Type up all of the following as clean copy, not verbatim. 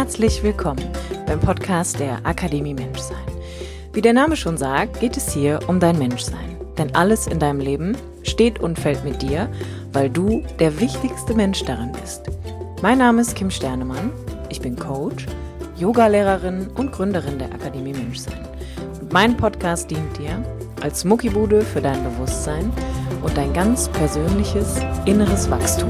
Herzlich willkommen beim Podcast der Akademie Menschsein. Wie der Name schon sagt, geht es hier um dein Menschsein. Denn alles in deinem Leben steht und fällt mit dir, weil du der wichtigste Mensch darin bist. Mein Name ist Kim Sternemann, ich bin Coach, Yogalehrerin und Gründerin der Akademie Menschsein. Und mein Podcast dient dir als Muckibude für dein Bewusstsein und dein ganz persönliches inneres Wachstum.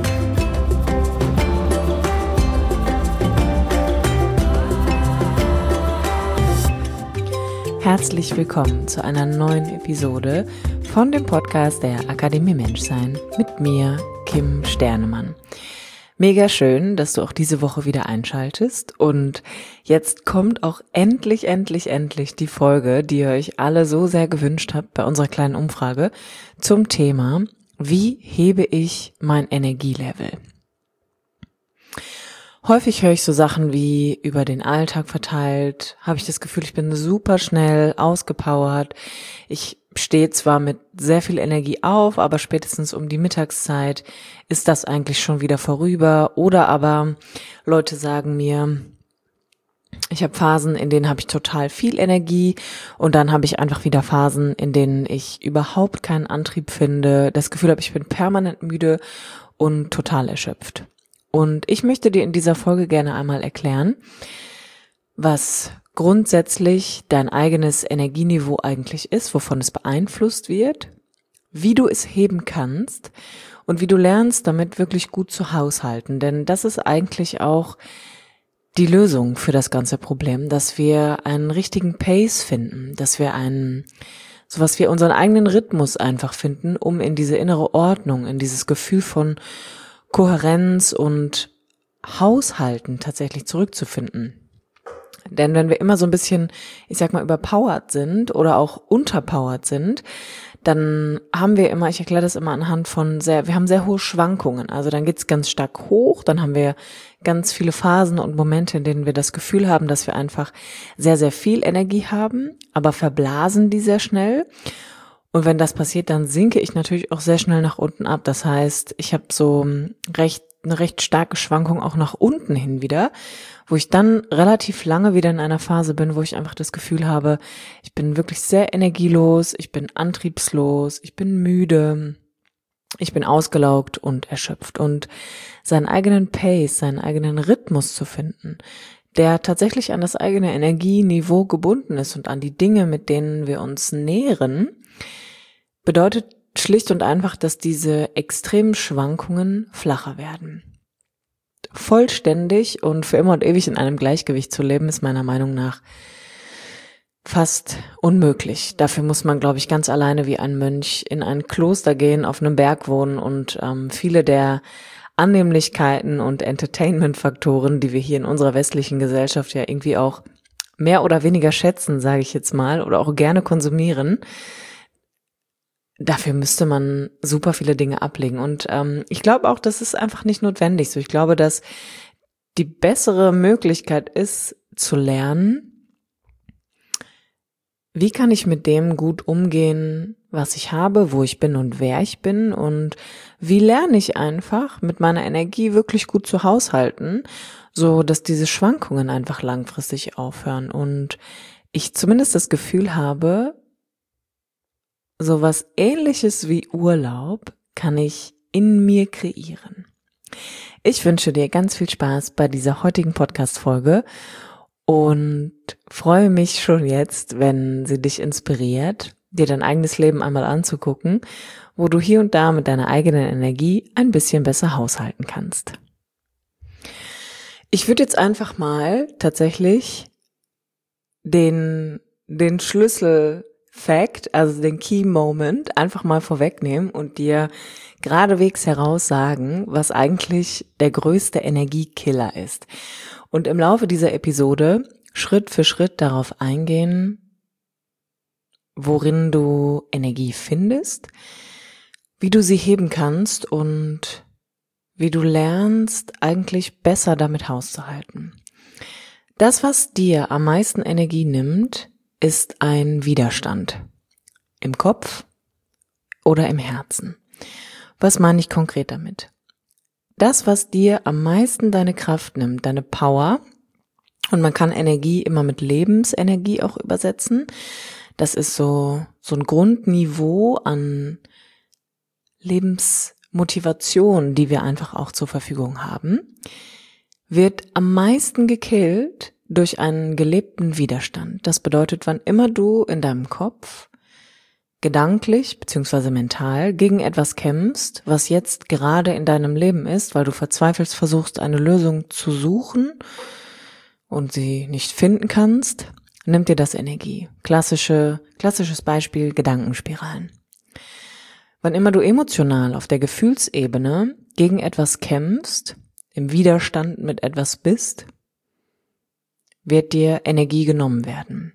Herzlich willkommen zu einer neuen Episode von dem Podcast der Akademie Menschsein mit mir, Kim Sternemann. Mega schön, dass du auch diese Woche wieder einschaltest und jetzt kommt auch endlich die Folge, die ihr euch alle so sehr gewünscht habt bei unserer kleinen Umfrage zum Thema: Wie hebe ich mein Energielevel? Häufig höre ich so Sachen wie: über den Alltag verteilt, habe ich das Gefühl, ich bin super schnell ausgepowert. Ich stehe zwar mit sehr viel Energie auf, aber spätestens um die Mittagszeit ist das eigentlich schon wieder vorüber. Oder aber Leute sagen mir, ich habe Phasen, in denen habe ich total viel Energie und dann habe ich einfach wieder Phasen, in denen ich überhaupt keinen Antrieb finde, das Gefühl habe, ich bin permanent müde und total erschöpft. Und ich möchte dir in dieser Folge gerne einmal erklären, was grundsätzlich dein eigenes Energieniveau eigentlich ist, wovon es beeinflusst wird, wie du es heben kannst und wie du lernst, damit wirklich gut zu haushalten. Denn das ist eigentlich auch die Lösung für das ganze Problem, dass wir einen richtigen Pace finden, dass wir unseren eigenen Rhythmus einfach finden, um in diese innere Ordnung, in dieses Gefühl von Kohärenz und Haushalten tatsächlich zurückzufinden. Denn wenn wir immer so ein bisschen, überpowered sind oder auch unterpowered sind, dann haben wir immer, ich erkläre das immer anhand von wir haben sehr hohe Schwankungen. Also dann geht's ganz stark hoch, dann haben wir ganz viele Phasen und Momente, in denen wir das Gefühl haben, dass wir einfach sehr, sehr viel Energie haben, aber verblasen die sehr schnell. Und wenn das passiert, dann sinke ich natürlich auch sehr schnell nach unten ab. Das heißt, ich habe so eine recht starke Schwankung auch nach unten hin wieder, wo ich dann relativ lange wieder in einer Phase bin, wo ich einfach das Gefühl habe, ich bin wirklich sehr energielos, ich bin antriebslos, ich bin müde, ich bin ausgelaugt und erschöpft. Und seinen eigenen Pace, seinen eigenen Rhythmus zu finden, der tatsächlich an das eigene Energieniveau gebunden ist und an die Dinge, mit denen wir uns nähren, bedeutet schlicht und einfach, dass diese extremen Schwankungen flacher werden. Vollständig und für immer und ewig in einem Gleichgewicht zu leben, ist meiner Meinung nach fast unmöglich. Dafür muss man, glaube ich, ganz alleine wie ein Mönch in ein Kloster gehen, auf einem Berg wohnen und viele der Annehmlichkeiten und Entertainment-Faktoren, die wir hier in unserer westlichen Gesellschaft ja irgendwie auch mehr oder weniger schätzen, sage ich jetzt mal, oder auch gerne konsumieren, dafür müsste man super viele Dinge ablegen. Und ich glaube auch, das ist einfach nicht notwendig so. Ich glaube, dass die bessere Möglichkeit ist, zu lernen, wie kann ich mit dem gut umgehen, was ich habe, wo ich bin und wer ich bin, und wie lerne ich einfach mit meiner Energie wirklich gut zu haushalten, so dass diese Schwankungen einfach langfristig aufhören und ich zumindest das Gefühl habe, so was Ähnliches wie Urlaub kann ich in mir kreieren. Ich wünsche dir ganz viel Spaß bei dieser heutigen Podcast-Folge und freue mich schon jetzt, wenn sie dich inspiriert, dir dein eigenes Leben einmal anzugucken, wo du hier und da mit deiner eigenen Energie ein bisschen besser haushalten kannst. Ich würde jetzt einfach mal tatsächlich den Schlüssel-Fact, also den Key Moment, einfach mal vorwegnehmen und dir geradewegs heraus sagen, was eigentlich der größte Energiekiller ist. Und im Laufe dieser Episode Schritt für Schritt darauf eingehen, worin du Energie findest, wie du sie heben kannst und wie du lernst, eigentlich besser damit hauszuhalten. Das, was dir am meisten Energie nimmt, ist ein Widerstand im Kopf oder im Herzen. Was meine ich konkret damit? Das, was dir am meisten deine Kraft nimmt, deine Power, Und man kann Energie immer mit Lebensenergie auch übersetzen. Das ist so ein Grundniveau an Lebensmotivation, die wir einfach auch zur Verfügung haben, wird am meisten gekillt durch einen gelebten Widerstand. Das bedeutet, wann immer du in deinem Kopf gedanklich bzw. mental gegen etwas kämpfst, was jetzt gerade in deinem Leben ist, weil du verzweifelst versuchst, eine Lösung zu suchen und sie nicht finden kannst, nimmt dir das Energie. Klassisches Beispiel, Gedankenspiralen. Wann immer du emotional auf der Gefühlsebene gegen etwas kämpfst, im Widerstand mit etwas bist, wird dir Energie genommen werden.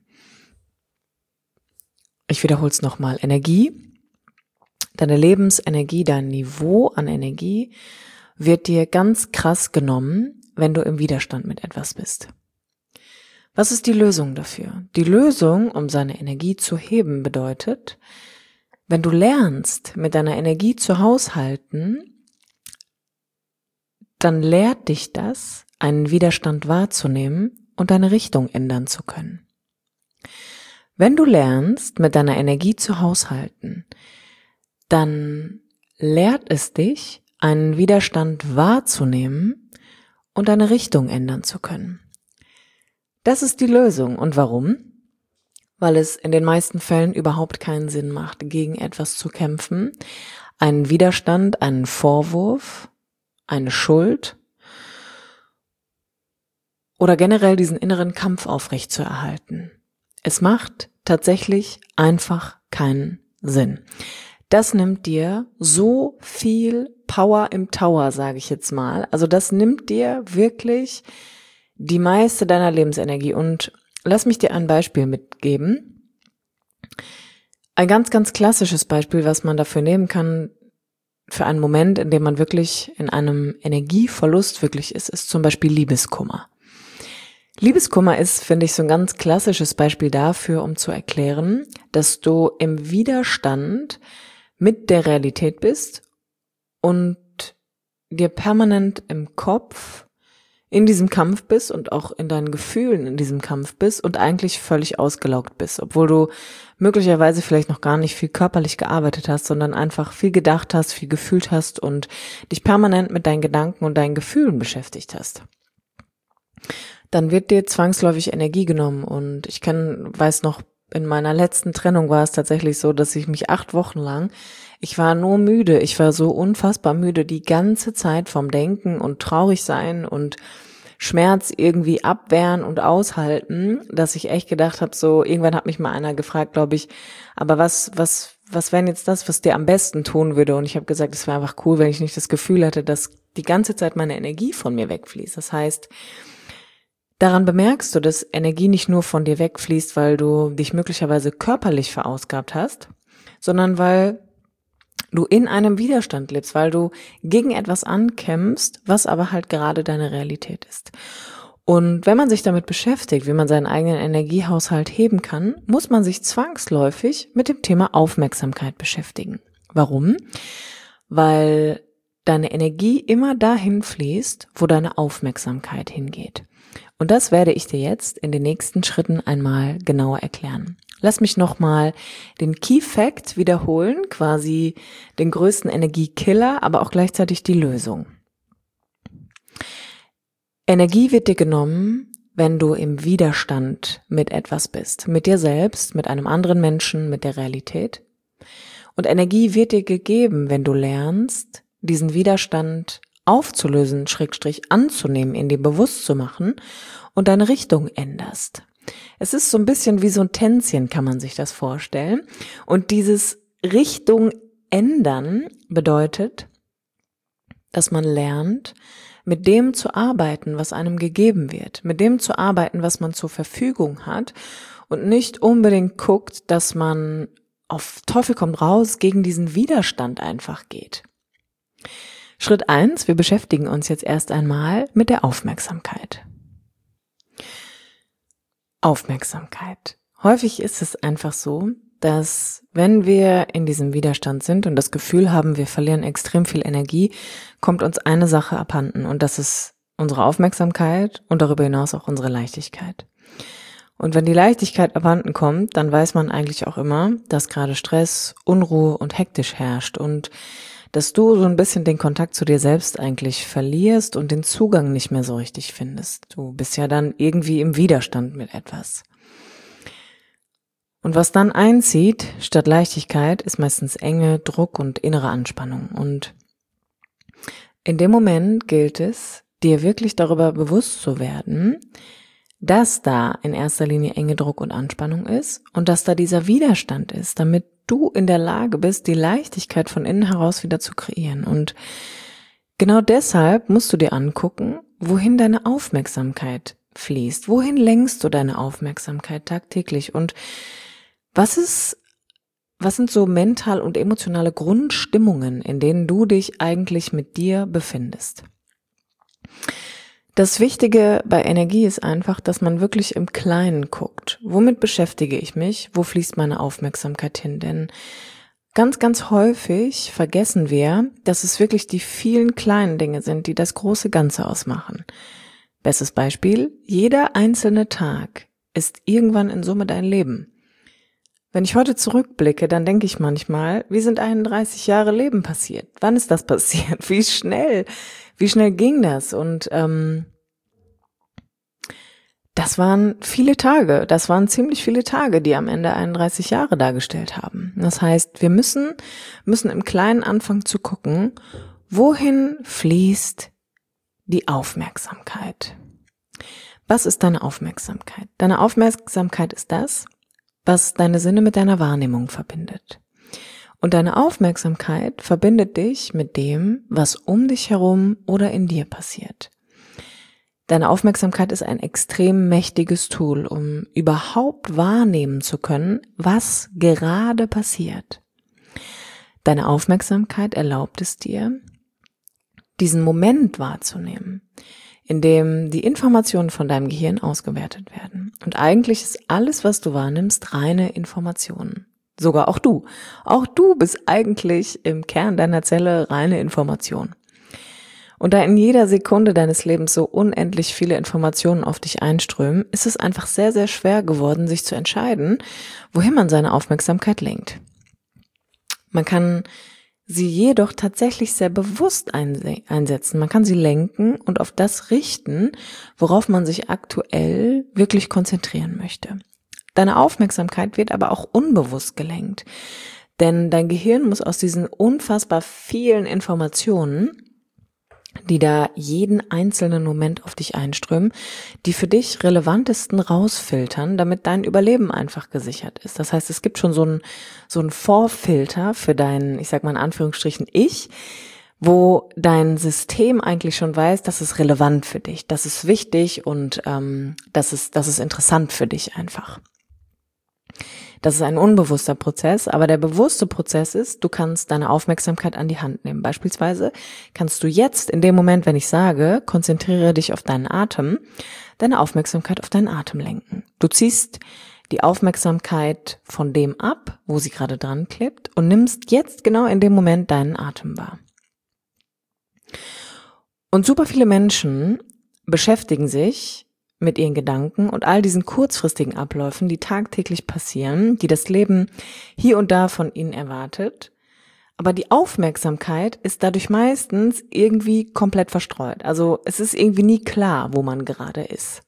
Ich wiederhole es nochmal. Energie, deine Lebensenergie, dein Niveau an Energie wird dir ganz krass genommen, wenn du im Widerstand mit etwas bist. Was ist die Lösung dafür? Die Lösung, um seine Energie zu heben, bedeutet, wenn du lernst, mit deiner Energie zu haushalten, dann lehrt dich das, einen Widerstand wahrzunehmen und deine Richtung ändern zu können. Wenn du lernst, mit deiner Energie zu haushalten, dann lehrt es dich, einen Widerstand wahrzunehmen und deine Richtung ändern zu können. Das ist die Lösung. Und warum? Weil es in den meisten Fällen überhaupt keinen Sinn macht, gegen etwas zu kämpfen, einen Widerstand, einen Vorwurf, eine Schuld oder generell diesen inneren Kampf aufrechtzuerhalten. Es macht tatsächlich einfach keinen Sinn. Das nimmt dir so viel Power im Tower, sage ich jetzt mal. Also das nimmt dir wirklich die meiste deiner Lebensenergie. Und lass mich dir ein Beispiel mitgeben. Ein ganz, ganz klassisches Beispiel, was man dafür nehmen kann, für einen Moment, in dem man wirklich in einem Energieverlust wirklich ist zum Beispiel Liebeskummer. Liebeskummer ist, finde ich, so ein ganz klassisches Beispiel dafür, um zu erklären, dass du im Widerstand mit der Realität bist und dir permanent im Kopf in diesem Kampf bist und auch in deinen Gefühlen in diesem Kampf bist und eigentlich völlig ausgelaugt bist, obwohl du möglicherweise vielleicht noch gar nicht viel körperlich gearbeitet hast, sondern einfach viel gedacht hast, viel gefühlt hast und dich permanent mit deinen Gedanken und deinen Gefühlen beschäftigt hast. Dann wird dir zwangsläufig Energie genommen und ich weiß noch, in meiner letzten Trennung war es tatsächlich so, dass ich mich 8 Wochen lang, ich war nur müde, ich war so unfassbar müde die ganze Zeit vom Denken und traurig sein und Schmerz irgendwie abwehren und aushalten, dass ich echt gedacht habe, so irgendwann hat mich mal einer gefragt, glaube ich, aber was wäre jetzt das, was dir am besten tun würde? Und ich habe gesagt, es wäre einfach cool, wenn ich nicht das Gefühl hätte, dass die ganze Zeit meine Energie von mir wegfließt. Das heißt, daran bemerkst du, dass Energie nicht nur von dir wegfließt, weil du dich möglicherweise körperlich verausgabt hast, sondern weil du in einem Widerstand lebst, weil du gegen etwas ankämpfst, was aber halt gerade deine Realität ist. Und wenn man sich damit beschäftigt, wie man seinen eigenen Energiehaushalt heben kann, muss man sich zwangsläufig mit dem Thema Aufmerksamkeit beschäftigen. Warum? Weil deine Energie immer dahin fließt, wo deine Aufmerksamkeit hingeht. Und das werde ich dir jetzt in den nächsten Schritten einmal genauer erklären. Lass mich nochmal den Key Fact wiederholen, quasi den größten Energiekiller, aber auch gleichzeitig die Lösung. Energie wird dir genommen, wenn du im Widerstand mit etwas bist, mit dir selbst, mit einem anderen Menschen, mit der Realität. Und Energie wird dir gegeben, wenn du lernst, diesen Widerstand aufzulösen, / anzunehmen, in dir bewusst zu machen und deine Richtung änderst. Es ist so ein bisschen wie so ein Tänzchen, kann man sich das vorstellen. Und dieses Richtung ändern bedeutet, dass man lernt, mit dem zu arbeiten, was einem gegeben wird, mit dem zu arbeiten, was man zur Verfügung hat und nicht unbedingt guckt, dass man auf Teufel komm raus gegen diesen Widerstand einfach geht. Schritt 1, wir beschäftigen uns jetzt erst einmal mit der Aufmerksamkeit. Aufmerksamkeit. Häufig ist es einfach so, dass wenn wir in diesem Widerstand sind und das Gefühl haben, wir verlieren extrem viel Energie, kommt uns eine Sache abhanden und das ist unsere Aufmerksamkeit und darüber hinaus auch unsere Leichtigkeit. Und wenn die Leichtigkeit abhanden kommt, dann weiß man eigentlich auch immer, dass gerade Stress, Unruhe und hektisch herrscht und dass du so ein bisschen den Kontakt zu dir selbst eigentlich verlierst und den Zugang nicht mehr so richtig findest. Du bist ja dann irgendwie im Widerstand mit etwas. Und was dann einzieht, statt Leichtigkeit, ist meistens Enge, Druck und innere Anspannung. Und in dem Moment gilt es, dir wirklich darüber bewusst zu werden, dass da in erster Linie Enge, Druck und Anspannung ist und dass da dieser Widerstand ist, damit du in der Lage bist, die Leichtigkeit von innen heraus wieder zu kreieren. Und genau deshalb musst du dir angucken, wohin deine Aufmerksamkeit fließt. Wohin lenkst du deine Aufmerksamkeit tagtäglich? Und was sind so mental und emotionale Grundstimmungen, in denen du dich eigentlich mit dir befindest? Das Wichtige bei Energie ist einfach, dass man wirklich im Kleinen guckt. Womit beschäftige ich mich? Wo fließt meine Aufmerksamkeit hin? Denn ganz, ganz häufig vergessen wir, dass es wirklich die vielen kleinen Dinge sind, die das große Ganze ausmachen. Bestes Beispiel: Jeder einzelne Tag ist irgendwann in Summe dein Leben. Wenn ich heute zurückblicke, dann denke ich manchmal, wie sind 31 Jahre Leben passiert? Wann ist das passiert? Wie schnell ging das? Und das waren viele Tage, das waren ziemlich viele Tage, die am Ende 31 Jahre dargestellt haben. Das heißt, wir müssen im Kleinen anfangen zu gucken, wohin fließt die Aufmerksamkeit? Was ist deine Aufmerksamkeit? Deine Aufmerksamkeit ist das, was deine Sinne mit deiner Wahrnehmung verbindet. Und deine Aufmerksamkeit verbindet dich mit dem, was um dich herum oder in dir passiert. Deine Aufmerksamkeit ist ein extrem mächtiges Tool, um überhaupt wahrnehmen zu können, was gerade passiert. Deine Aufmerksamkeit erlaubt es dir, diesen Moment wahrzunehmen, in dem die Informationen von deinem Gehirn ausgewertet werden. Und eigentlich ist alles, was du wahrnimmst, reine Informationen. Sogar auch du. Auch du bist eigentlich im Kern deiner Zelle reine Information. Und da in jeder Sekunde deines Lebens so unendlich viele Informationen auf dich einströmen, ist es einfach sehr, sehr schwer geworden, sich zu entscheiden, wohin man seine Aufmerksamkeit lenkt. Man kann sie jedoch tatsächlich sehr bewusst einsetzen. Man kann sie lenken und auf das richten, worauf man sich aktuell wirklich konzentrieren möchte. Deine Aufmerksamkeit wird aber auch unbewusst gelenkt, denn dein Gehirn muss aus diesen unfassbar vielen Informationen, die da jeden einzelnen Moment auf dich einströmen, die für dich relevantesten rausfiltern, damit dein Überleben einfach gesichert ist. Das heißt, es gibt schon so einen Vorfilter für dein, ich sag mal in Anführungsstrichen, Ich, wo dein System eigentlich schon weiß, das ist relevant für dich, das ist wichtig und das ist interessant für dich einfach. Das ist ein unbewusster Prozess, aber der bewusste Prozess ist, du kannst deine Aufmerksamkeit an die Hand nehmen. Beispielsweise kannst du jetzt in dem Moment, wenn ich sage, konzentriere dich auf deinen Atem, deine Aufmerksamkeit auf deinen Atem lenken. Du ziehst die Aufmerksamkeit von dem ab, wo sie gerade dran klebt und nimmst jetzt genau in dem Moment deinen Atem wahr. Und super viele Menschen beschäftigen sich mit ihren Gedanken und all diesen kurzfristigen Abläufen, die tagtäglich passieren, die das Leben hier und da von ihnen erwartet. Aber die Aufmerksamkeit ist dadurch meistens irgendwie komplett verstreut. Also es ist irgendwie nie klar, wo man gerade ist.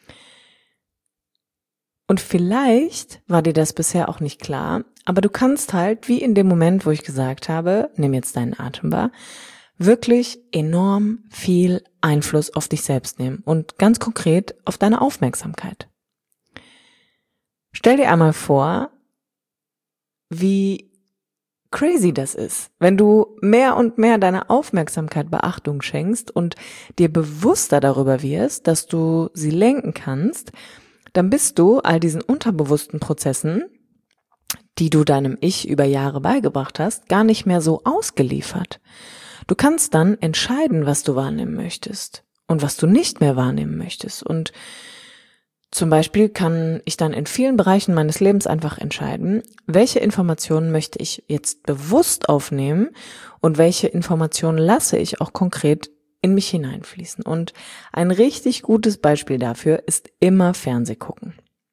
Und vielleicht war dir das bisher auch nicht klar, aber du kannst halt, wie in dem Moment, wo ich gesagt habe, nimm jetzt deinen Atem wahr, wirklich enorm viel Einfluss auf dich selbst nehmen und ganz konkret auf deine Aufmerksamkeit. Stell dir einmal vor, wie crazy das ist, wenn du mehr und mehr deiner Aufmerksamkeit Beachtung schenkst und dir bewusster darüber wirst, dass du sie lenken kannst, dann bist du all diesen unterbewussten Prozessen, die du deinem Ich über Jahre beigebracht hast, gar nicht mehr so ausgeliefert. Du kannst dann entscheiden, was du wahrnehmen möchtest und was du nicht mehr wahrnehmen möchtest. Und zum Beispiel kann ich dann in vielen Bereichen meines Lebens einfach entscheiden, welche Informationen möchte ich jetzt bewusst aufnehmen und welche Informationen lasse ich auch konkret in mich hineinfließen. Und ein richtig gutes Beispiel dafür ist immer Fernseh gucken.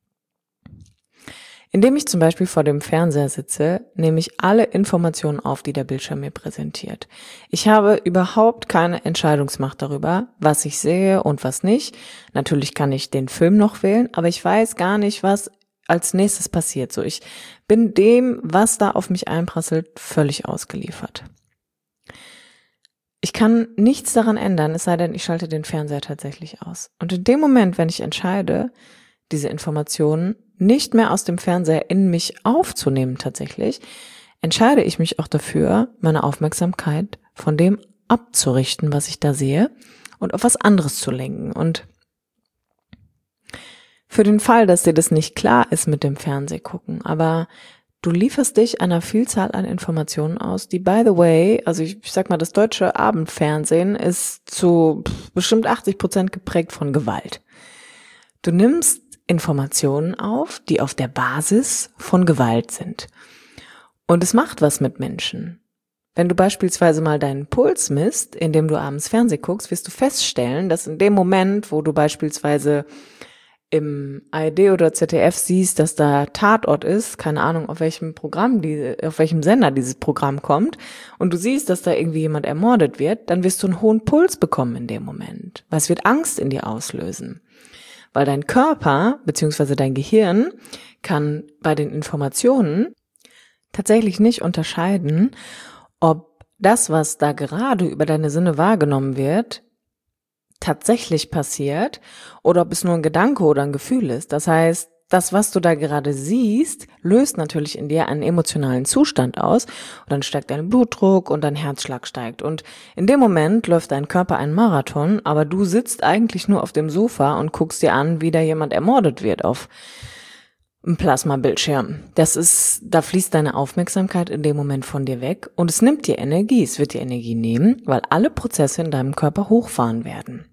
Indem ich zum Beispiel vor dem Fernseher sitze, nehme ich alle Informationen auf, die der Bildschirm mir präsentiert. Ich habe überhaupt keine Entscheidungsmacht darüber, was ich sehe und was nicht. Natürlich kann ich den Film noch wählen, aber ich weiß gar nicht, was als nächstes passiert. So, ich bin dem, was da auf mich einprasselt, völlig ausgeliefert. Ich kann nichts daran ändern, es sei denn, ich schalte den Fernseher tatsächlich aus. Und in dem Moment, wenn ich entscheide, diese Informationen nicht mehr aus dem Fernseher in mich aufzunehmen tatsächlich, entscheide ich mich auch dafür, meine Aufmerksamkeit von dem abzurichten, was ich da sehe, und auf was anderes zu lenken. Und für den Fall, dass dir das nicht klar ist mit dem Fernsehgucken, aber du lieferst dich einer Vielzahl an Informationen aus, die, by the way, also ich sag mal, das deutsche Abendfernsehen ist zu bestimmt 80% geprägt von Gewalt. Du nimmst Informationen auf, die auf der Basis von Gewalt sind. Und es macht was mit Menschen. Wenn du beispielsweise mal deinen Puls misst, indem du abends Fernsehen guckst, wirst du feststellen, dass in dem Moment, wo du beispielsweise im ARD oder ZDF siehst, dass da Tatort ist, keine Ahnung, auf welchem Sender dieses Programm kommt, und du siehst, dass da irgendwie jemand ermordet wird, dann wirst du einen hohen Puls bekommen in dem Moment, weil es wird Angst in dir auslösen. Weil dein Körper bzw. dein Gehirn kann bei den Informationen tatsächlich nicht unterscheiden, ob das, was da gerade über deine Sinne wahrgenommen wird, tatsächlich passiert oder ob es nur ein Gedanke oder ein Gefühl ist. Das heißt, das, was du da gerade siehst, löst natürlich in dir einen emotionalen Zustand aus und dann steigt dein Blutdruck und dein Herzschlag steigt. Und in dem Moment läuft dein Körper einen Marathon, aber du sitzt eigentlich nur auf dem Sofa und guckst dir an, wie da jemand ermordet wird auf einem Plasmabildschirm. Da fließt deine Aufmerksamkeit in dem Moment von dir weg und es nimmt dir Energie. Es wird dir Energie nehmen, weil alle Prozesse in deinem Körper hochfahren werden.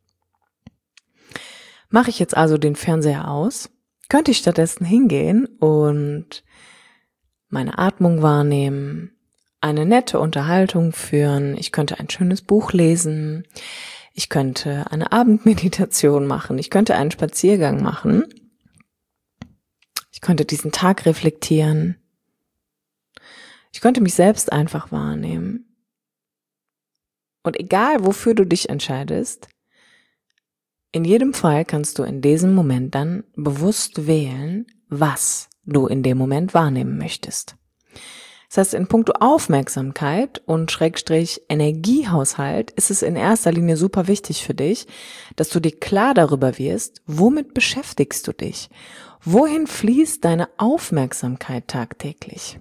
Mache ich jetzt also den Fernseher aus, könnte ich stattdessen hingehen und meine Atmung wahrnehmen, eine nette Unterhaltung führen, ich könnte ein schönes Buch lesen, ich könnte eine Abendmeditation machen, ich könnte einen Spaziergang machen, ich könnte diesen Tag reflektieren, ich könnte mich selbst einfach wahrnehmen. Und egal, wofür du dich entscheidest, in jedem Fall kannst du in diesem Moment dann bewusst wählen, was du in dem Moment wahrnehmen möchtest. Das heißt, in puncto Aufmerksamkeit und / Energiehaushalt ist es in erster Linie super wichtig für dich, dass du dir klar darüber wirst, womit beschäftigst du dich? Wohin fließt deine Aufmerksamkeit tagtäglich?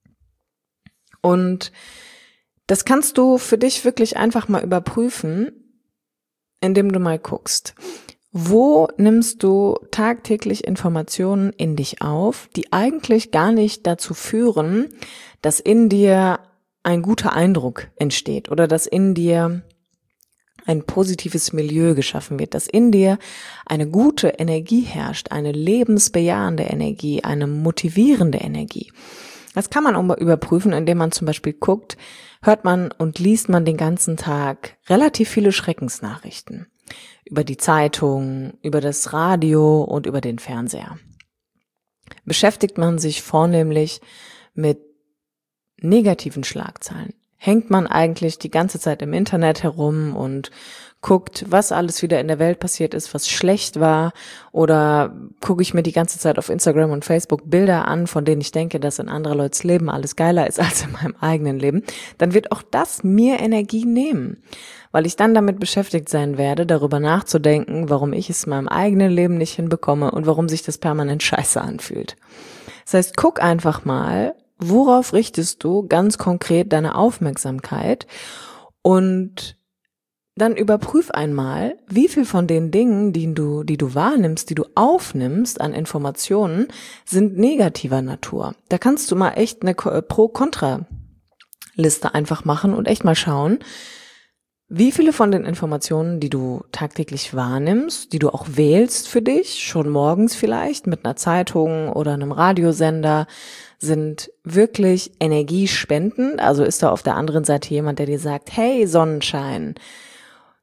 Und das kannst du für dich wirklich einfach mal überprüfen, indem du mal guckst, wo nimmst du tagtäglich Informationen in dich auf, die eigentlich gar nicht dazu führen, dass in dir ein guter Eindruck entsteht oder dass in dir ein positives Milieu geschaffen wird, dass in dir eine gute Energie herrscht, eine lebensbejahende Energie, eine motivierende Energie. Das kann man überprüfen, indem man zum Beispiel guckt, hört man und liest man den ganzen Tag relativ viele Schreckensnachrichten über die Zeitung, über das Radio und über den Fernseher. Beschäftigt man sich vornehmlich mit negativen Schlagzeilen? Hängt man eigentlich die ganze Zeit im Internet herum und guckt, was alles wieder in der Welt passiert ist, was schlecht war, oder gucke ich mir die ganze Zeit auf Instagram und Facebook Bilder an, von denen ich denke, dass in anderer Leute's Leben alles geiler ist als in meinem eigenen Leben, dann wird auch das mir Energie nehmen, weil ich dann damit beschäftigt sein werde, darüber nachzudenken, warum ich es in meinem eigenen Leben nicht hinbekomme und warum sich das permanent scheiße anfühlt. Das heißt, guck einfach mal, worauf richtest du ganz konkret deine Aufmerksamkeit, und dann überprüf einmal, wie viel von den Dingen, die du wahrnimmst, die du aufnimmst an Informationen, sind negativer Natur. Da kannst du mal echt eine Pro-Kontra-Liste einfach machen und echt mal schauen, wie viele von den Informationen, die du tagtäglich wahrnimmst, die du auch wählst für dich, schon morgens vielleicht mit einer Zeitung oder einem Radiosender, sind wirklich energiespendend. Also ist da auf der anderen Seite jemand, der dir sagt, hey Sonnenschein,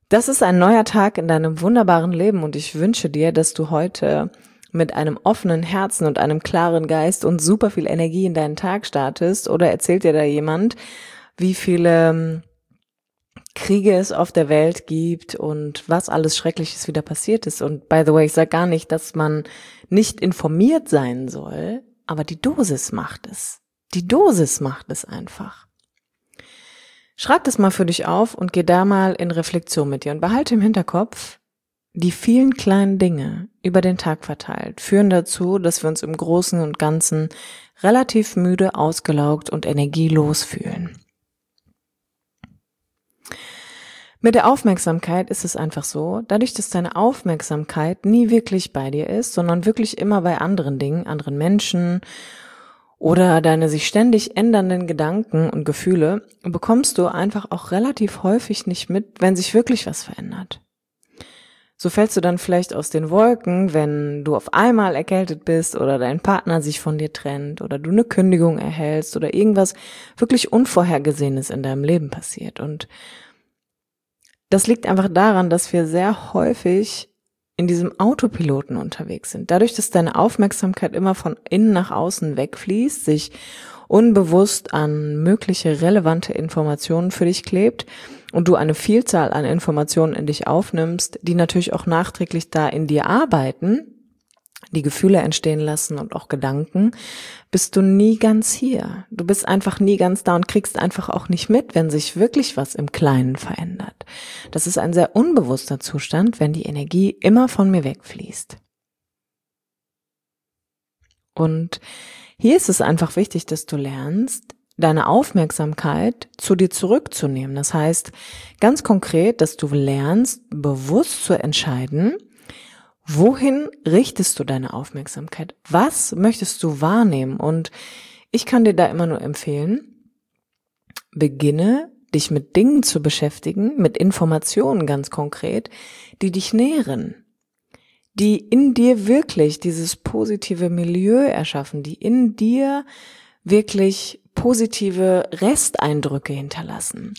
Das ist ein neuer Tag in deinem wunderbaren Leben und ich wünsche dir, dass du heute mit einem offenen Herzen und einem klaren Geist und super viel Energie in deinen Tag startest. Oder erzählt dir da jemand, wie viele Kriege es auf der Welt gibt und was alles Schreckliches wieder passiert ist. Und by the way, ich sage gar nicht, dass man nicht informiert sein soll, aber die Dosis macht es. Die Dosis macht es einfach. Schreib das mal für dich auf und geh da mal in Reflexion mit dir und behalte im Hinterkopf, die vielen kleinen Dinge über den Tag verteilt führen dazu, dass wir uns im Großen und Ganzen relativ müde, ausgelaugt und energielos fühlen. Mit der Aufmerksamkeit ist es einfach so, dadurch, dass deine Aufmerksamkeit nie wirklich bei dir ist, sondern wirklich immer bei anderen Dingen, anderen Menschen oder deine sich ständig ändernden Gedanken und Gefühle, bekommst du einfach auch relativ häufig nicht mit, wenn sich wirklich was verändert. So fällst du dann vielleicht aus den Wolken, wenn du auf einmal erkältet bist oder dein Partner sich von dir trennt oder du eine Kündigung erhältst oder irgendwas wirklich Unvorhergesehenes in deinem Leben passiert. Und das liegt einfach daran, dass wir sehr häufig in diesem Autopiloten unterwegs sind. Dadurch, dass deine Aufmerksamkeit immer von innen nach außen wegfließt, sich unbewusst an mögliche relevante Informationen für dich klebt und du eine Vielzahl an Informationen in dich aufnimmst, die natürlich auch nachträglich da in dir arbeiten, die Gefühle entstehen lassen und auch Gedanken, bist du nie ganz hier. Du bist einfach nie ganz da und kriegst einfach auch nicht mit, wenn sich wirklich was im Kleinen verändert. Das ist ein sehr unbewusster Zustand, wenn die Energie immer von mir wegfließt. Und hier ist es einfach wichtig, dass du lernst, deine Aufmerksamkeit zu dir zurückzunehmen. Das heißt, ganz konkret, dass du lernst, bewusst zu entscheiden, wohin richtest du deine Aufmerksamkeit? Was möchtest du wahrnehmen? Und ich kann dir da immer nur empfehlen, beginne dich mit Dingen zu beschäftigen, mit Informationen ganz konkret, die dich nähren, die in dir wirklich dieses positive Milieu erschaffen, die in dir wirklich positive Resteindrücke hinterlassen,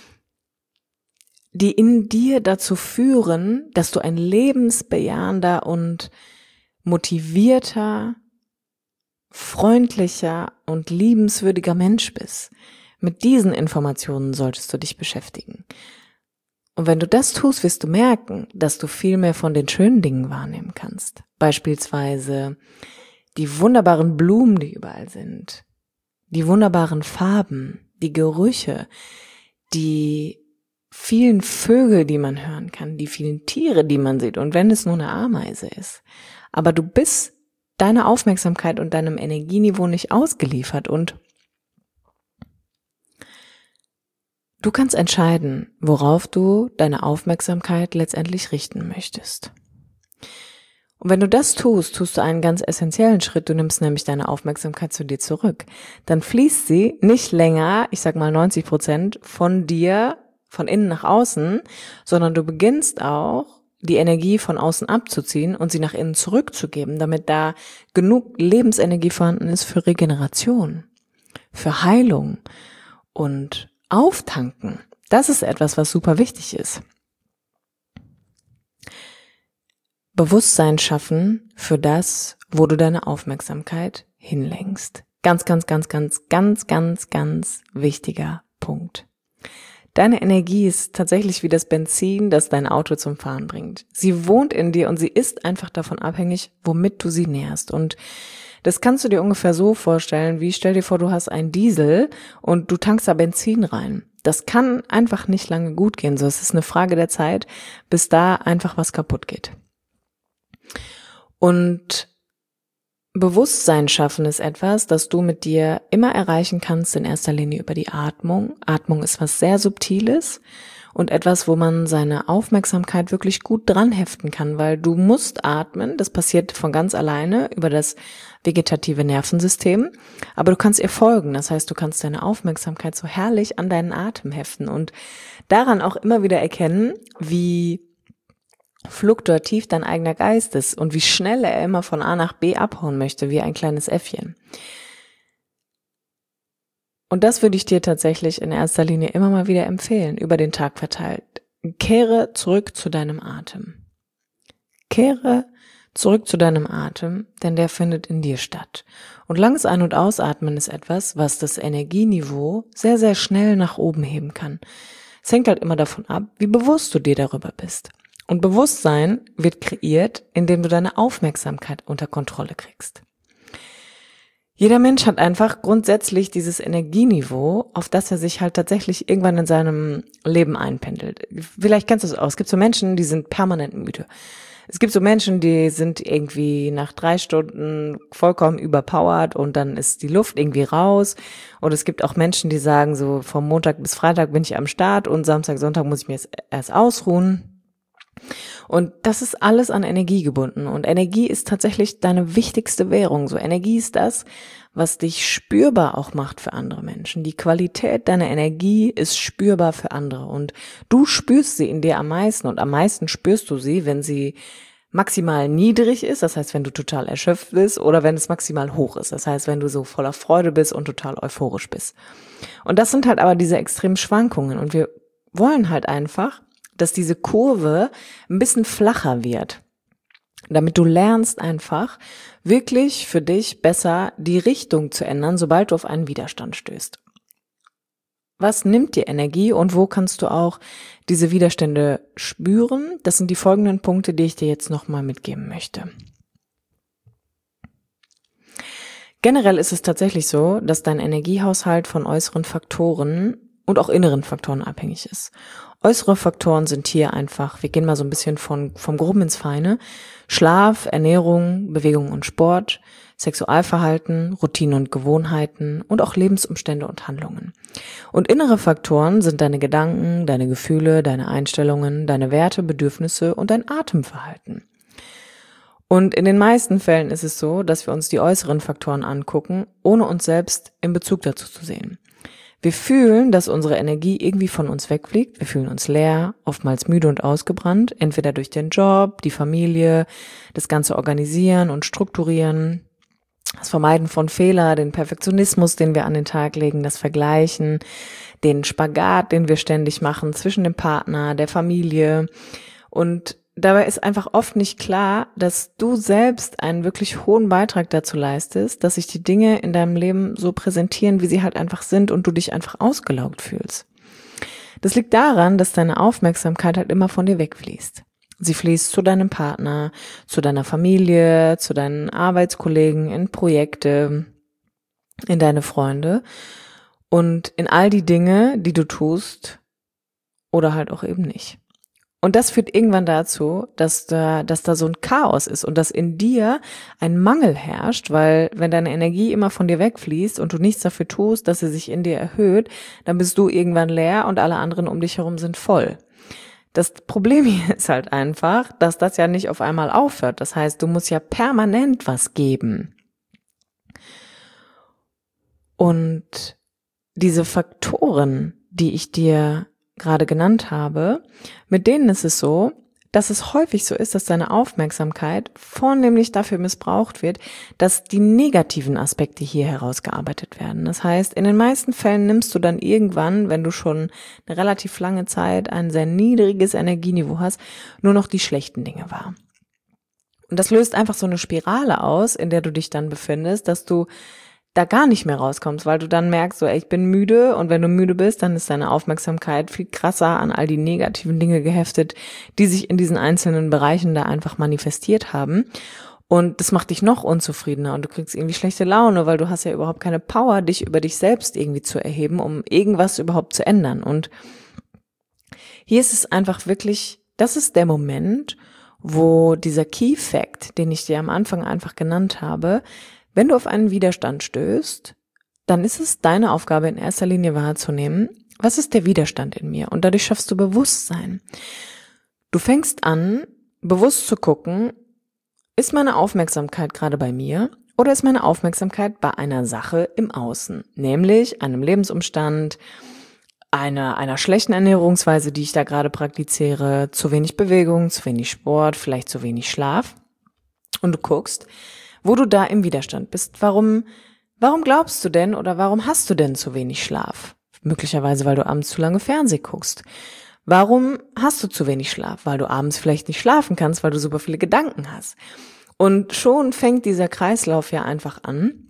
die in dir dazu führen, dass du ein lebensbejahender und motivierter, freundlicher und liebenswürdiger Mensch bist. Mit diesen Informationen solltest du dich beschäftigen. Und wenn du das tust, wirst du merken, dass du viel mehr von den schönen Dingen wahrnehmen kannst. Beispielsweise die wunderbaren Blumen, die überall sind, die wunderbaren Farben, die Gerüche, die vielen Vögel, die man hören kann, die vielen Tiere, die man sieht, und wenn es nur eine Ameise ist. Aber du bist deiner Aufmerksamkeit und deinem Energieniveau nicht ausgeliefert und du kannst entscheiden, worauf du deine Aufmerksamkeit letztendlich richten möchtest. Und wenn du das tust, tust du einen ganz essentiellen Schritt, du nimmst nämlich deine Aufmerksamkeit zu dir zurück. Dann fließt sie nicht länger, ich sag mal 90% von dir, von innen nach außen, sondern du beginnst auch, die Energie von außen abzuziehen und sie nach innen zurückzugeben, damit da genug Lebensenergie vorhanden ist für Regeneration, für Heilung und Auftanken. Das ist etwas, was super wichtig ist. Bewusstsein schaffen für das, wo du deine Aufmerksamkeit hinlenkst. Ganz, ganz, ganz, ganz, ganz, ganz, ganz wichtiger Punkt. Deine Energie ist tatsächlich wie das Benzin, das dein Auto zum Fahren bringt. Sie wohnt in dir und sie ist einfach davon abhängig, womit du sie nährst. Und das kannst du dir ungefähr so vorstellen, wie stell dir vor, du hast einen Diesel und du tankst da Benzin rein. Das kann einfach nicht lange gut gehen. So, es ist eine Frage der Zeit, bis da einfach was kaputt geht. Und Bewusstsein schaffen ist etwas, das du mit dir immer erreichen kannst, in erster Linie über die Atmung. Atmung ist was sehr Subtiles und etwas, wo man seine Aufmerksamkeit wirklich gut dran heften kann, weil du musst atmen, das passiert von ganz alleine über das vegetative Nervensystem, aber du kannst ihr folgen, das heißt, du kannst deine Aufmerksamkeit so herrlich an deinen Atem heften und daran auch immer wieder erkennen, wie fluktuativ dein eigener Geist ist und wie schnell er immer von A nach B abhauen möchte, wie ein kleines Äffchen. Und das würde ich dir tatsächlich in erster Linie immer mal wieder empfehlen, über den Tag verteilt. kehre zurück zu deinem Atem. Kehre zurück zu deinem Atem, denn der findet in dir statt. Und langes Ein- und Ausatmen ist etwas, was das Energieniveau sehr, sehr schnell nach oben heben kann. Es hängt halt immer davon ab, wie bewusst du dir darüber bist. Und Bewusstsein wird kreiert, indem du deine Aufmerksamkeit unter Kontrolle kriegst. Jeder Mensch hat einfach grundsätzlich dieses Energieniveau, auf das er sich halt tatsächlich irgendwann in seinem Leben einpendelt. Vielleicht kennst du es auch. Es gibt so Menschen, die sind permanent müde. Es gibt so Menschen, die sind irgendwie nach 3 Stunden vollkommen überpowered und dann ist die Luft irgendwie raus. Und es gibt auch Menschen, die sagen so, vom Montag bis Freitag bin ich am Start und Samstag, Sonntag muss ich mir erst ausruhen. Und das ist alles an Energie gebunden. Und Energie ist tatsächlich deine wichtigste Währung. So Energie ist das, was dich spürbar auch macht für andere Menschen. Die Qualität deiner Energie ist spürbar für andere. Und du spürst sie in dir am meisten. Und am meisten spürst du sie, wenn sie maximal niedrig ist. Das heißt, wenn du total erschöpft bist, oder wenn es maximal hoch ist. Das heißt, wenn du so voller Freude bist und total euphorisch bist. Und das sind halt aber diese extremen Schwankungen. Und wir wollen halt einfach, dass diese Kurve ein bisschen flacher wird, damit du lernst einfach wirklich für dich besser die Richtung zu ändern, sobald du auf einen Widerstand stößt. Was nimmt dir Energie und wo kannst du auch diese Widerstände spüren? Das sind die folgenden Punkte, die ich dir jetzt nochmal mitgeben möchte. Generell ist es tatsächlich so, dass dein Energiehaushalt von äußeren Faktoren und auch inneren Faktoren abhängig ist. Äußere Faktoren sind hier einfach, wir gehen mal so ein bisschen vom Groben ins Feine: Schlaf, Ernährung, Bewegung und Sport, Sexualverhalten, Routinen und Gewohnheiten und auch Lebensumstände und Handlungen. Und innere Faktoren sind deine Gedanken, deine Gefühle, deine Einstellungen, deine Werte, Bedürfnisse und dein Atemverhalten. Und in den meisten Fällen ist es so, dass wir uns die äußeren Faktoren angucken, ohne uns selbst in Bezug dazu zu sehen. Wir fühlen, dass unsere Energie irgendwie von uns wegfliegt. Wir fühlen uns leer, oftmals müde und ausgebrannt, entweder durch den Job, die Familie, das ganze Organisieren und Strukturieren, das Vermeiden von Fehler, den Perfektionismus, den wir an den Tag legen, das Vergleichen, den Spagat, den wir ständig machen zwischen dem Partner, der Familie. Und dabei ist einfach oft nicht klar, dass du selbst einen wirklich hohen Beitrag dazu leistest, dass sich die Dinge in deinem Leben so präsentieren, wie sie halt einfach sind und du dich einfach ausgelaugt fühlst. Das liegt daran, dass deine Aufmerksamkeit halt immer von dir wegfließt. Sie fließt zu deinem Partner, zu deiner Familie, zu deinen Arbeitskollegen, in Projekte, in deine Freunde und in all die Dinge, die du tust oder halt auch eben nicht. Und das führt irgendwann dazu, dass da so ein Chaos ist und dass in dir ein Mangel herrscht, weil wenn deine Energie immer von dir wegfließt und du nichts dafür tust, dass sie sich in dir erhöht, dann bist du irgendwann leer und alle anderen um dich herum sind voll. Das Problem hier ist halt einfach, dass das ja nicht auf einmal aufhört. Das heißt, du musst ja permanent was geben. Und diese Faktoren, die ich dir gerade genannt habe, mit denen ist es so, dass es häufig so ist, dass deine Aufmerksamkeit vornehmlich dafür missbraucht wird, dass die negativen Aspekte hier herausgearbeitet werden. Das heißt, in den meisten Fällen nimmst du dann irgendwann, wenn du schon eine relativ lange Zeit ein sehr niedriges Energieniveau hast, nur noch die schlechten Dinge wahr. Und das löst einfach so eine Spirale aus, in der du dich dann befindest, dass du da gar nicht mehr rauskommst, weil du dann merkst, so, ey, ich bin müde, und wenn du müde bist, dann ist deine Aufmerksamkeit viel krasser an all die negativen Dinge geheftet, die sich in diesen einzelnen Bereichen da einfach manifestiert haben. Und das macht dich noch unzufriedener und du kriegst irgendwie schlechte Laune, weil du hast ja überhaupt keine Power, dich über dich selbst irgendwie zu erheben, um irgendwas überhaupt zu ändern. Und hier ist es einfach wirklich, das ist der Moment, wo dieser Key Fact, den ich dir am Anfang einfach genannt habe, wenn du auf einen Widerstand stößt, dann ist es deine Aufgabe in erster Linie wahrzunehmen, was ist der Widerstand in mir? Und dadurch schaffst du Bewusstsein. Du fängst an, bewusst zu gucken, ist meine Aufmerksamkeit gerade bei mir oder ist meine Aufmerksamkeit bei einer Sache im Außen, nämlich einem Lebensumstand, einer schlechten Ernährungsweise, die ich da gerade praktiziere, zu wenig Bewegung, zu wenig Sport, vielleicht zu wenig Schlaf. Und du guckst, wo du da im Widerstand bist. Warum glaubst du denn oder warum hast du denn zu wenig Schlaf? Möglicherweise, weil du abends zu lange Fernsehen guckst. Warum hast du zu wenig Schlaf? Weil du abends vielleicht nicht schlafen kannst, weil du super viele Gedanken hast. Und schon fängt dieser Kreislauf ja einfach an,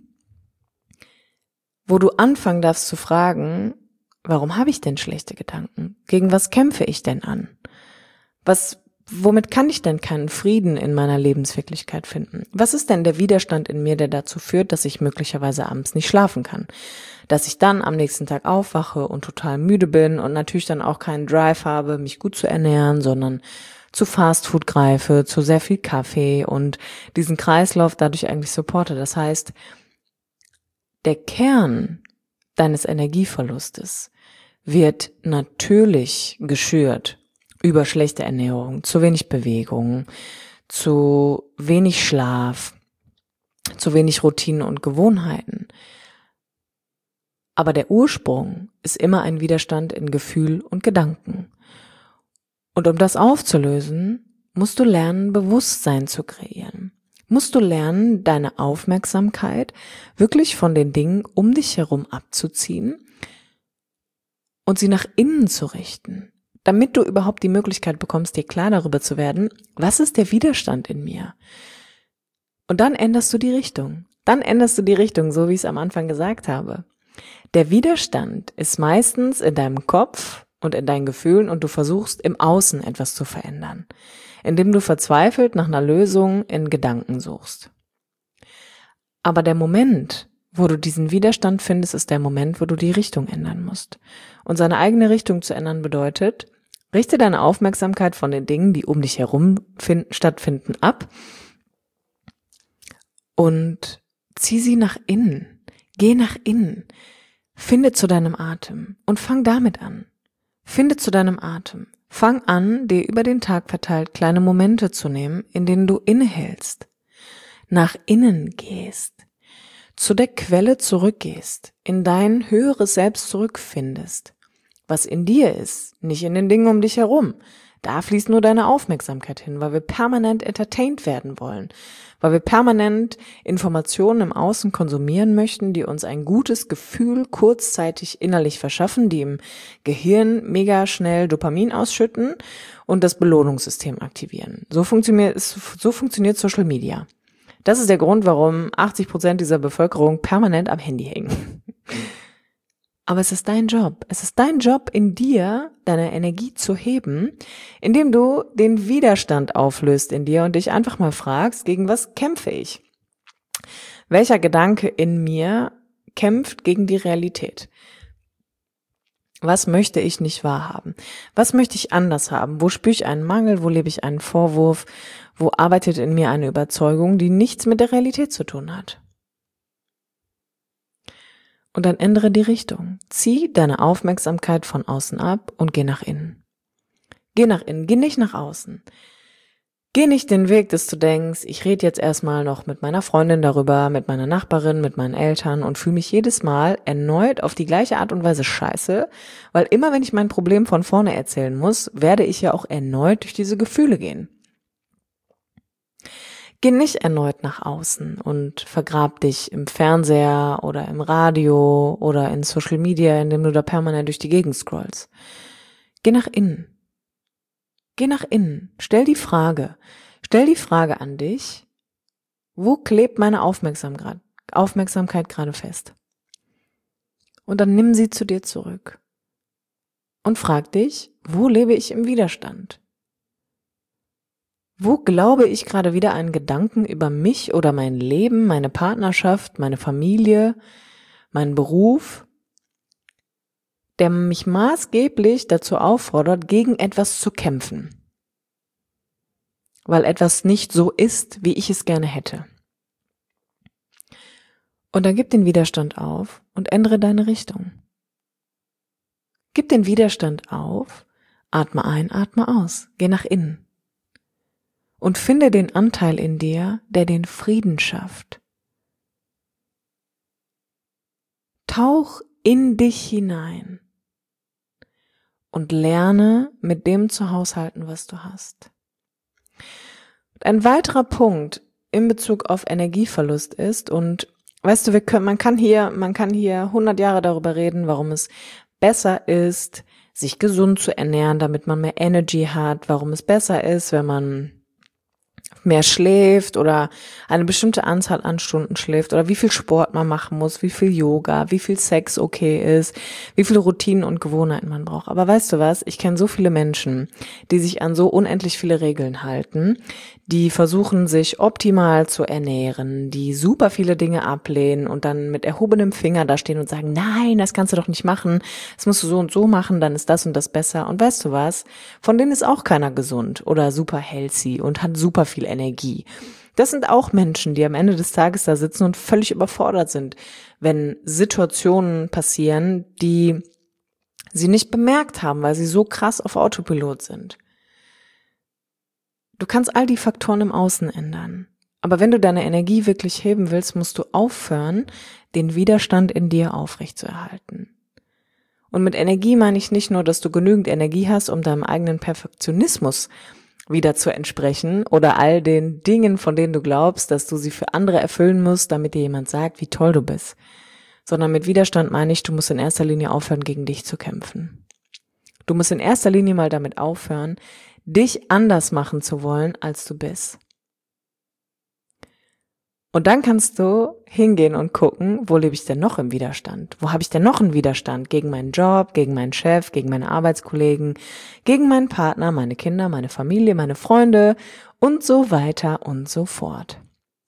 wo du anfangen darfst zu fragen, warum habe ich denn schlechte Gedanken? Gegen was kämpfe ich denn an? Womit kann ich denn keinen Frieden in meiner Lebenswirklichkeit finden? Was ist denn der Widerstand in mir, der dazu führt, dass ich möglicherweise abends nicht schlafen kann? Dass ich dann am nächsten Tag aufwache und total müde bin und natürlich dann auch keinen Drive habe, mich gut zu ernähren, sondern zu Fastfood greife, zu sehr viel Kaffee und diesen Kreislauf dadurch eigentlich supporte. Das heißt, der Kern deines Energieverlustes wird natürlich geschürt über schlechte Ernährung, zu wenig Bewegung, zu wenig Schlaf, zu wenig Routinen und Gewohnheiten. Aber der Ursprung ist immer ein Widerstand in Gefühl und Gedanken. Und um das aufzulösen, musst du lernen, Bewusstsein zu kreieren. Musst du lernen, deine Aufmerksamkeit wirklich von den Dingen um dich herum abzuziehen und sie nach innen zu richten, damit du überhaupt die Möglichkeit bekommst, dir klar darüber zu werden, was ist der Widerstand in mir? Und dann änderst du die Richtung. Dann änderst du die Richtung, so wie ich es am Anfang gesagt habe. Der Widerstand ist meistens in deinem Kopf und in deinen Gefühlen und du versuchst im Außen etwas zu verändern, indem du verzweifelt nach einer Lösung in Gedanken suchst. Aber der Moment, wo du diesen Widerstand findest, ist der Moment, wo du die Richtung ändern musst. Und seine eigene Richtung zu ändern bedeutet, richte deine Aufmerksamkeit von den Dingen, die um dich herum stattfinden, ab und zieh sie nach innen. Geh nach innen. Finde zu deinem Atem und fang damit an. Finde zu deinem Atem. Fang an, dir über den Tag verteilt kleine Momente zu nehmen, in denen du innehältst, nach innen gehst, zu der Quelle zurückgehst, in dein höheres Selbst zurückfindest, was in dir ist, nicht in den Dingen um dich herum. Da fließt nur deine Aufmerksamkeit hin, weil wir permanent entertained werden wollen, weil wir permanent Informationen im Außen konsumieren möchten, die uns ein gutes Gefühl kurzzeitig innerlich verschaffen, die im Gehirn mega schnell Dopamin ausschütten und das Belohnungssystem aktivieren. So funktioniert Social Media. Das ist der Grund, warum 80% dieser Bevölkerung permanent am Handy hängen. Aber es ist dein Job. Es ist dein Job, in dir deine Energie zu heben, indem du den Widerstand auflöst in dir und dich einfach mal fragst, gegen was kämpfe ich? Welcher Gedanke in mir kämpft gegen die Realität? Was möchte ich nicht wahrhaben? Was möchte ich anders haben? Wo spüre ich einen Mangel? Wo lebe ich einen Vorwurf? Wo arbeitet in mir eine Überzeugung, die nichts mit der Realität zu tun hat? Und dann ändere die Richtung. Zieh deine Aufmerksamkeit von außen ab und geh nach innen. Geh nach innen, geh nicht nach außen. Geh nicht den Weg, dass du denkst, ich rede jetzt erstmal noch mit meiner Freundin darüber, mit meiner Nachbarin, mit meinen Eltern und fühle mich jedes Mal erneut auf die gleiche Art und Weise scheiße, weil immer wenn ich mein Problem von vorne erzählen muss, werde ich ja auch erneut durch diese Gefühle gehen. Geh nicht erneut nach außen und vergrab dich im Fernseher oder im Radio oder in Social Media, indem du da permanent durch die Gegend scrollst. Geh nach innen. Geh nach innen. Stell die Frage an dich, wo klebt meine Aufmerksamkeit gerade fest? Und dann nimm sie zu dir zurück. Und frag dich, wo lebe ich im Widerstand? Wo glaube ich gerade wieder einen Gedanken über mich oder mein Leben, meine Partnerschaft, meine Familie, meinen Beruf, der mich maßgeblich dazu auffordert, gegen etwas zu kämpfen, weil etwas nicht so ist, wie ich es gerne hätte. Und dann gib den Widerstand auf und ändere deine Richtung. Gib den Widerstand auf, atme ein, atme aus, geh nach innen. Und finde den Anteil in dir, der den Frieden schafft. Tauch in dich hinein und lerne, mit dem zu haushalten, was du hast. Und ein weiterer Punkt in Bezug auf Energieverlust ist, und weißt du, man kann hier 100 Jahre darüber reden, warum es besser ist, sich gesund zu ernähren, damit man mehr Energy hat, warum es besser ist, wenn man mehr schläft oder eine bestimmte Anzahl an Stunden schläft oder wie viel Sport man machen muss, wie viel Yoga, wie viel Sex okay ist, wie viele Routinen und Gewohnheiten man braucht. Aber weißt du was? Ich kenne so viele Menschen, die sich an so unendlich viele Regeln halten, die versuchen, sich optimal zu ernähren, die super viele Dinge ablehnen und dann mit erhobenem Finger da stehen und sagen, nein, das kannst du doch nicht machen, das musst du so und so machen, dann ist das und das besser. Und weißt du was? Von denen ist auch keiner gesund oder super healthy und hat super viel Energie. Das sind auch Menschen, die am Ende des Tages da sitzen und völlig überfordert sind, wenn Situationen passieren, die sie nicht bemerkt haben, weil sie so krass auf Autopilot sind. Du kannst all die Faktoren im Außen ändern. Aber wenn du deine Energie wirklich heben willst, musst du aufhören, den Widerstand in dir aufrechtzuerhalten. Und mit Energie meine ich nicht nur, dass du genügend Energie hast, um deinem eigenen Perfektionismus wieder zu entsprechen oder all den Dingen, von denen du glaubst, dass du sie für andere erfüllen musst, damit dir jemand sagt, wie toll du bist. Sondern mit Widerstand meine ich, du musst in erster Linie aufhören, gegen dich zu kämpfen. Du musst in erster Linie mal damit aufhören, dich anders machen zu wollen, als du bist. Und dann kannst du hingehen und gucken, wo lebe ich denn noch im Widerstand? Wo habe ich denn noch einen Widerstand? Gegen meinen Job, gegen meinen Chef, gegen meine Arbeitskollegen, gegen meinen Partner, meine Kinder, meine Familie, meine Freunde und so weiter und so fort.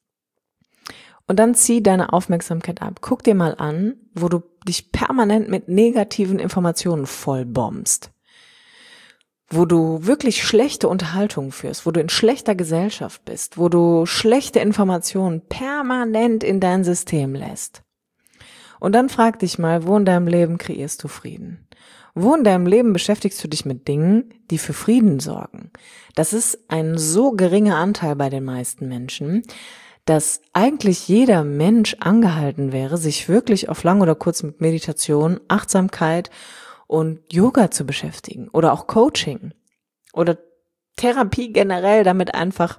Und dann zieh deine Aufmerksamkeit ab. Guck dir mal an, wo du dich permanent mit negativen Informationen vollbombst. Wo du wirklich schlechte Unterhaltung führst, wo du in schlechter Gesellschaft bist, wo du schlechte Informationen permanent in dein System lässt. Und dann frag dich mal, wo in deinem Leben kreierst du Frieden? Wo in deinem Leben beschäftigst du dich mit Dingen, die für Frieden sorgen? Das ist ein so geringer Anteil bei den meisten Menschen, dass eigentlich jeder Mensch angehalten wäre, sich wirklich auf lang oder kurz mit Meditation, Achtsamkeit und Yoga zu beschäftigen oder auch Coaching oder Therapie generell, damit einfach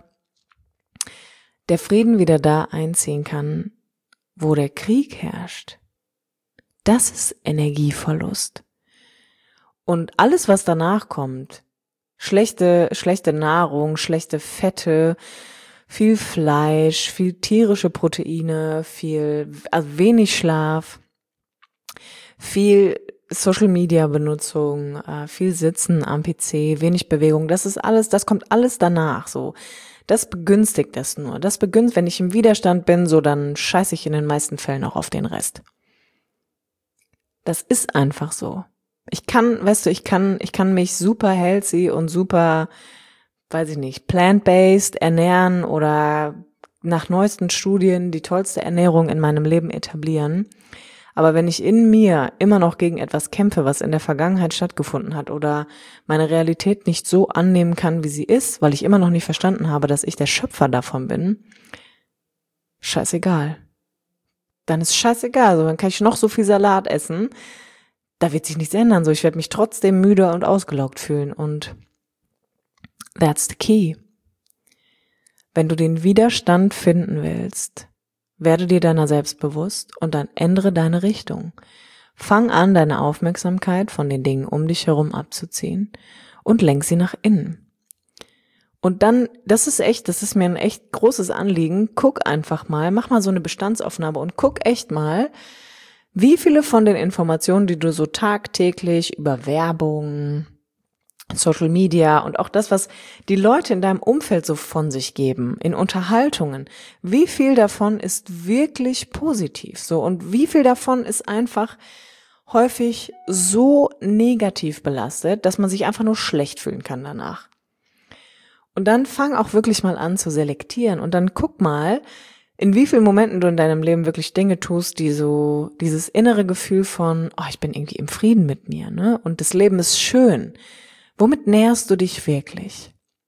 der Frieden wieder da einziehen kann, wo der Krieg herrscht. Das ist Energieverlust. Und alles, was danach kommt, schlechte Nahrung, schlechte Fette, viel Fleisch, viel tierische Proteine, wenig Schlaf, viel Social-Media-Benutzung, viel Sitzen am PC, wenig Bewegung, das kommt alles danach, so. Das begünstigt das nur. Wenn ich im Widerstand bin, so, dann scheiße ich in den meisten Fällen auch auf den Rest. Das ist einfach so. Ich kann mich super healthy und super, weiß ich nicht, plant-based ernähren oder nach neuesten Studien die tollste Ernährung in meinem Leben etablieren. Aber wenn ich in mir immer noch gegen etwas kämpfe, was in der Vergangenheit stattgefunden hat oder meine Realität nicht so annehmen kann, wie sie ist, weil ich immer noch nicht verstanden habe, dass ich der Schöpfer davon bin, scheißegal. Dann ist scheißegal. Also dann kann ich noch so viel Salat essen, da wird sich nichts ändern. So, ich werde mich trotzdem müde und ausgelaugt fühlen. Und that's the key. Wenn du den Widerstand finden willst, werde dir deiner selbst bewusst und dann ändere deine Richtung. Fang an, deine Aufmerksamkeit von den Dingen um dich herum abzuziehen und lenk sie nach innen. Und dann, das ist mir ein echt großes Anliegen, guck einfach mal, mach mal so eine Bestandsaufnahme und guck echt mal, wie viele von den Informationen, die du so tagtäglich über Werbung, Social Media und auch das, was die Leute in deinem Umfeld so von sich geben, in Unterhaltungen, wie viel davon ist wirklich positiv, so, und wie viel davon ist einfach häufig so negativ belastet, dass man sich einfach nur schlecht fühlen kann danach. Und dann fang auch wirklich mal an zu selektieren und dann guck mal, in wie vielen Momenten du in deinem Leben wirklich Dinge tust, die so dieses innere Gefühl von, oh, ich bin irgendwie im Frieden mit mir, ne? Und das Leben ist schön. Womit nährst du dich wirklich?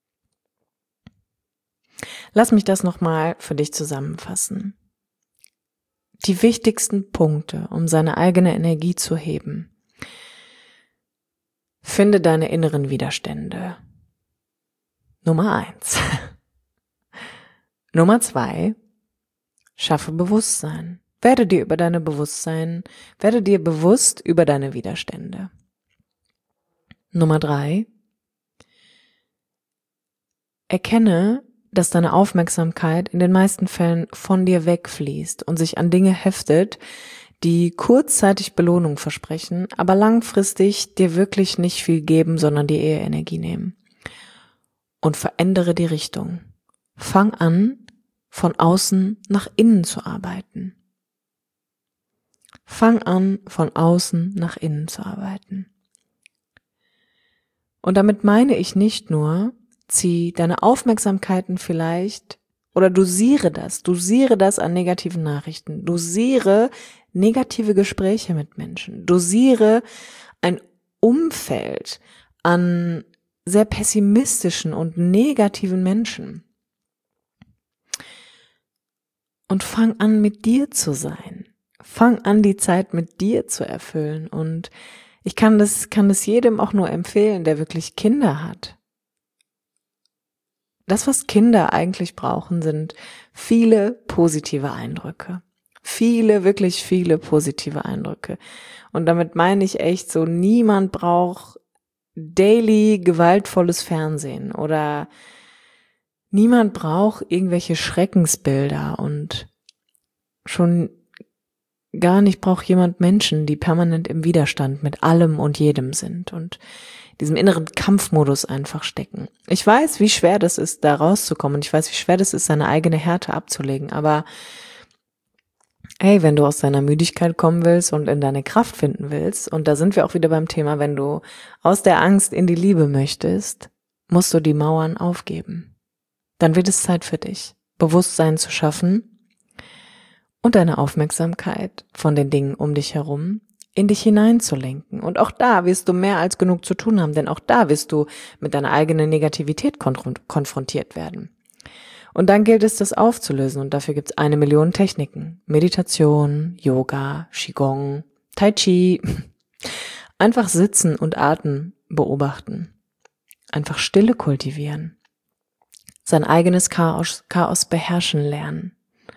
Lass mich das nochmal für dich zusammenfassen. Die wichtigsten Punkte, um seine eigene Energie zu heben. Finde deine inneren Widerstände. Nummer 1. Nummer 2. Schaffe Bewusstsein. Werde dir bewusst über deine Widerstände. Nummer 3. Erkenne, dass deine Aufmerksamkeit in den meisten Fällen von dir wegfließt und sich an Dinge heftet, die kurzzeitig Belohnung versprechen, aber langfristig dir wirklich nicht viel geben, sondern dir eher Energie nehmen. Und verändere die Richtung. Fang an, von außen nach innen zu arbeiten. Fang an, von außen nach innen zu arbeiten. Und damit meine ich nicht nur, zieh deine Aufmerksamkeiten vielleicht oder dosiere das an negativen Nachrichten, dosiere negative Gespräche mit Menschen, dosiere ein Umfeld an sehr pessimistischen und negativen Menschen. Und fang an, mit dir zu sein. Fang an, die Zeit mit dir zu erfüllen. Und ich kann das jedem auch nur empfehlen, der wirklich Kinder hat. Das, was Kinder eigentlich brauchen, sind viele positive Eindrücke. Wirklich viele positive Eindrücke. Und damit meine ich echt so, niemand braucht daily gewaltvolles Fernsehen oder niemand braucht irgendwelche Schreckensbilder und schon gar nicht braucht jemand Menschen, die permanent im Widerstand mit allem und jedem sind und diesem inneren Kampfmodus einfach stecken. Ich weiß, wie schwer das ist, da rauszukommen. Ich weiß, wie schwer das ist, seine eigene Härte abzulegen. Aber hey, wenn du aus deiner Müdigkeit kommen willst und in deine Kraft finden willst, und da sind wir auch wieder beim Thema, wenn du aus der Angst in die Liebe möchtest, musst du die Mauern aufgeben. Dann wird es Zeit für dich, Bewusstsein zu schaffen und deine Aufmerksamkeit von den Dingen um dich herum in dich hineinzulenken. Und auch da wirst du mehr als genug zu tun haben, denn auch da wirst du mit deiner eigenen Negativität konfrontiert werden. Und dann gilt es, das aufzulösen, und dafür gibt es 1 Million Techniken. Meditation, Yoga, Qigong, Tai Chi. Einfach sitzen und Atem beobachten. Einfach Stille kultivieren. Sein eigenes Chaos beherrschen lernen.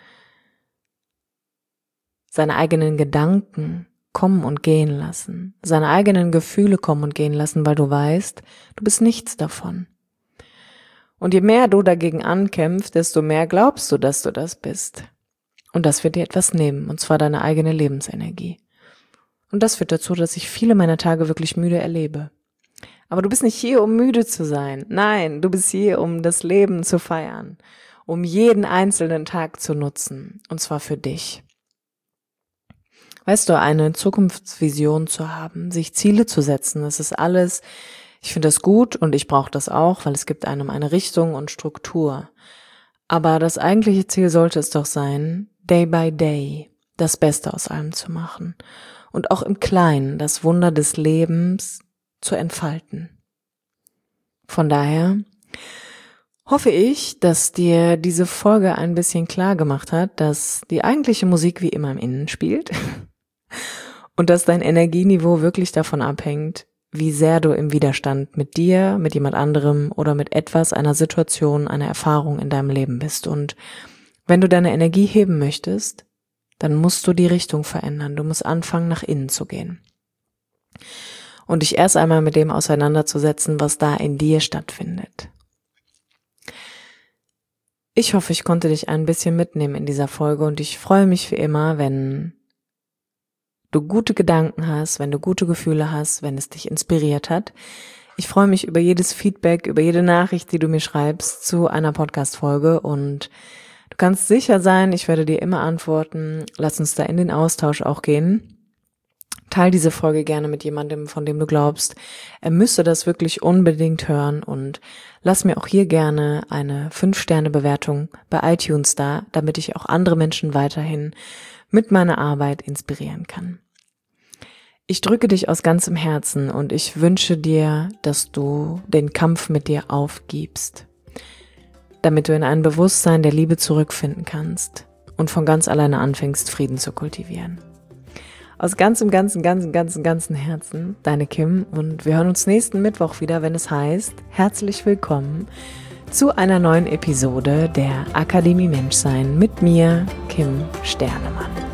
Seine eigenen Gedanken kommen und gehen lassen. Seine eigenen Gefühle kommen und gehen lassen, weil du weißt, du bist nichts davon. Und je mehr du dagegen ankämpfst, desto mehr glaubst du, dass du das bist. Und das wird dir etwas nehmen, und zwar deine eigene Lebensenergie. Und das führt dazu, dass ich viele meiner Tage wirklich müde erlebe. Aber du bist nicht hier, um müde zu sein. Nein, du bist hier, um das Leben zu feiern, um jeden einzelnen Tag zu nutzen, und zwar für dich. Weißt du, eine Zukunftsvision zu haben, sich Ziele zu setzen, das ist alles. Ich finde das gut und ich brauche das auch, weil es gibt einem eine Richtung und Struktur. Aber das eigentliche Ziel sollte es doch sein, day by day das Beste aus allem zu machen und auch im Kleinen das Wunder des Lebens zu entfalten. Von daher hoffe ich, dass dir diese Folge ein bisschen klar gemacht hat, dass die eigentliche Musik wie immer im Innen spielt und dass dein Energieniveau wirklich davon abhängt, wie sehr du im Widerstand mit dir, mit jemand anderem oder mit etwas, einer Situation, einer Erfahrung in deinem Leben bist. Und wenn du deine Energie heben möchtest, dann musst du die Richtung verändern. Du musst anfangen, nach innen zu gehen. Und dich erst einmal mit dem auseinanderzusetzen, was da in dir stattfindet. Ich hoffe, ich konnte dich ein bisschen mitnehmen in dieser Folge und ich freue mich wie immer, wenn du gute Gedanken hast, wenn du gute Gefühle hast, wenn es dich inspiriert hat. Ich freue mich über jedes Feedback, über jede Nachricht, die du mir schreibst zu einer Podcast-Folge und du kannst sicher sein, ich werde dir immer antworten. Lass uns da in den Austausch auch gehen. Teil diese Folge gerne mit jemandem, von dem du glaubst, er müsste das wirklich unbedingt hören und lass mir auch hier gerne eine 5-Sterne-Bewertung bei iTunes da, damit ich auch andere Menschen weiterhin mit meiner Arbeit inspirieren kann. Ich drücke dich aus ganzem Herzen und ich wünsche dir, dass du den Kampf mit dir aufgibst, damit du in ein Bewusstsein der Liebe zurückfinden kannst und von ganz alleine anfängst, Frieden zu kultivieren. Aus ganzem Herzen, deine Kim, und wir hören uns nächsten Mittwoch wieder, wenn es heißt, herzlich willkommen zu einer neuen Episode der Akademie Menschsein mit mir, Kim Sternemann.